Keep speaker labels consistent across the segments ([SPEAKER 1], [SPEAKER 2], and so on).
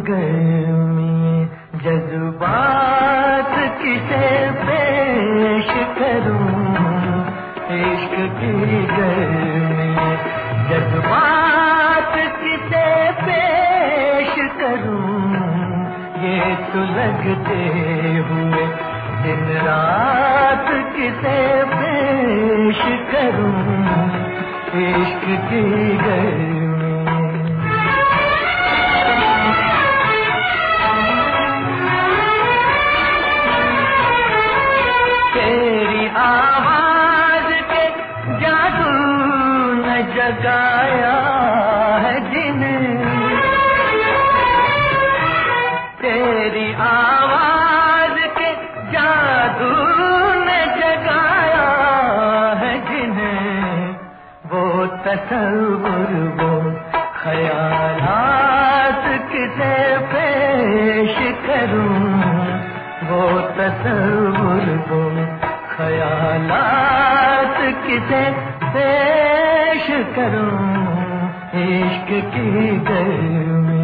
[SPEAKER 1] گرمی جذبات کسے پیش کروں، عشق کی گرمی جذبات کسے پیش کروں، یہ تو لگتے ہوئے دن رات کسے پیش کروں، عشق کی گرمی۔ تیری آواز کے جادو نے جگایا ہے جنہیں، تیری آواز کے جادو نے جگایا ہے جنہیں، وہ تصور وہ خیالات کسے پیش کروں، وہ تصور وہ خیالات کسے پیش کروں، عشق کی گرمی۔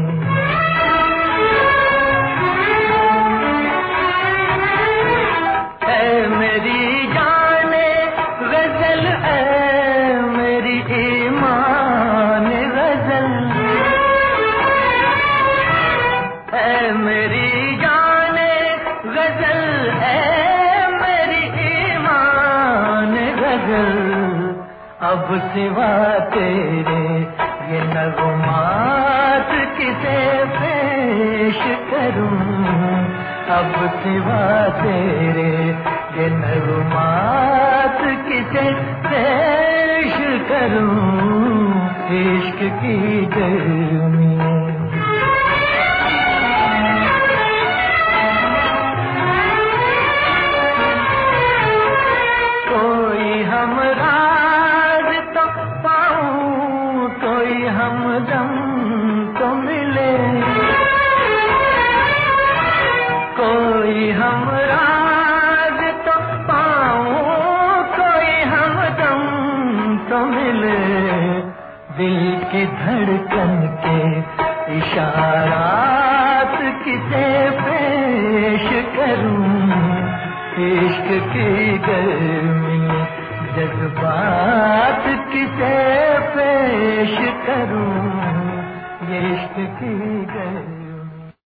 [SPEAKER 1] اے میری جان غزل، اے میری ایمان غزل، اے میری جان غزل، اے میری ایمان غزل، اب سوا تیرے یہ نغمات کسے پیش کروں، اب سوا تیرے یہ نغمات کسے پیش کروں، عشق کی گرمی۔ کوئی ہمراز تو پاؤں، کوئی ہمدم تو ملے، کوئی ہمراز تو پاؤں، کوئی ہمدم تو ملے، دل کی دھڑکن کے اشارات کسے پیش کروں، عشق کی گرمی جذبات کسے پیش کروں، عشق کی گرمی۔